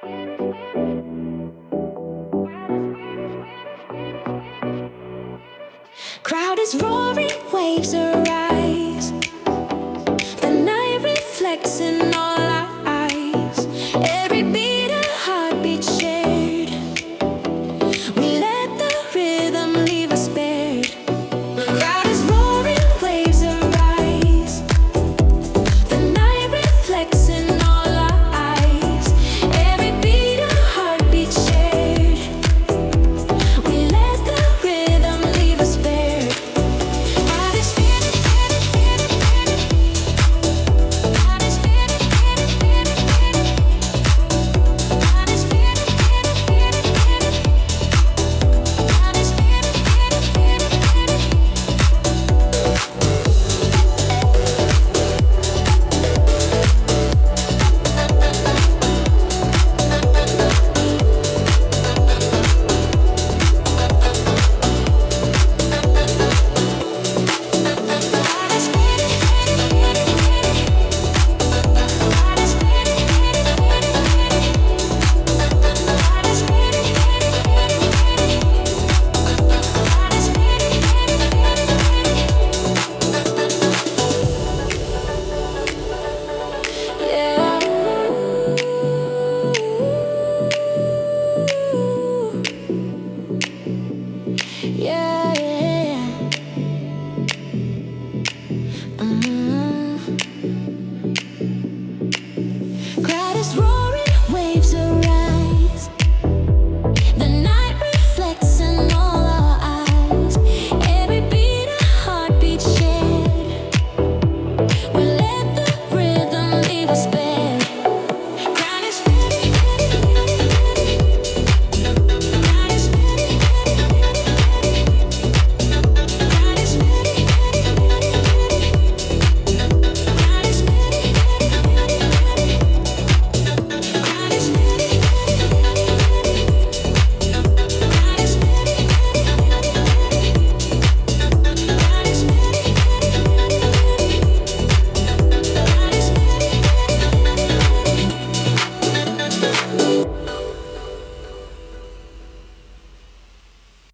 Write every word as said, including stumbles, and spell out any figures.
Crowd is roaring, waves arise. The night reflects in all our eyes. Every beat a heartbeat shared. We let the rhythm leave us bared. Crowd is roaring, waves arise. The night reflects in all our eyes. Every beat a heartbeat shared. We let the rhythm leave us bared. Yeah, yeah. Mm-hmm. Crowd